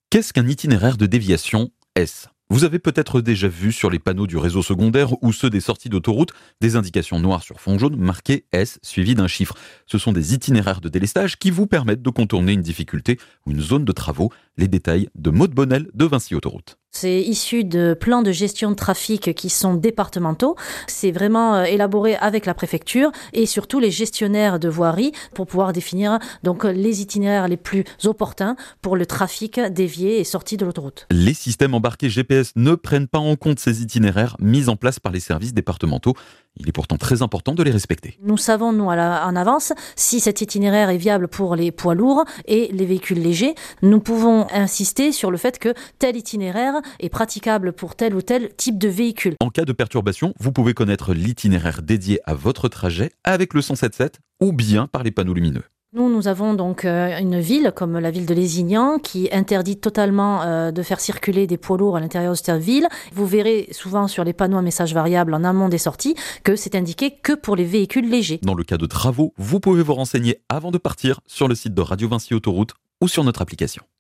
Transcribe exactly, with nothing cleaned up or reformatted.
Qu'est-ce qu'un itinéraire de déviation S? Vous avez peut-être déjà vu sur les panneaux du réseau secondaire ou ceux des sorties d'autoroute des indications noires sur fond jaune marquées S suivies d'un chiffre. Ce sont des itinéraires de délestage qui vous permettent de contourner une difficulté ou une zone de travaux. Les détails de Maud Bonnel de Vinci Autoroute. C'est issu de plans de gestion de trafic qui sont départementaux. C'est vraiment élaboré avec la préfecture et surtout les gestionnaires de voirie pour pouvoir définir donc les itinéraires les plus opportuns pour le trafic dévié et sorti de l'autoroute. Les systèmes embarqués G P S ne prennent pas en compte ces itinéraires mis en place par les services départementaux. Il est pourtant très important de les respecter. Nous savons, nous, à la, en avance, si cet itinéraire est viable pour les poids lourds et les véhicules légers. Nous pouvons insister sur le fait que tel itinéraire est praticable pour tel ou tel type de véhicule. En cas de perturbation, vous pouvez connaître l'itinéraire dédié à votre trajet avec le cent soixante-dix-sept ou bien par les panneaux lumineux. Nous, nous avons donc euh, une ville, comme la ville de Lézignan, qui interdit totalement euh, de faire circuler des poids lourds à l'intérieur de cette ville. Vous verrez souvent sur les panneaux à messages variables en amont des sorties que c'est indiqué que pour les véhicules légers. Dans le cas de travaux, vous pouvez vous renseigner avant de partir sur le site de Radio Vinci Autoroute ou sur notre application.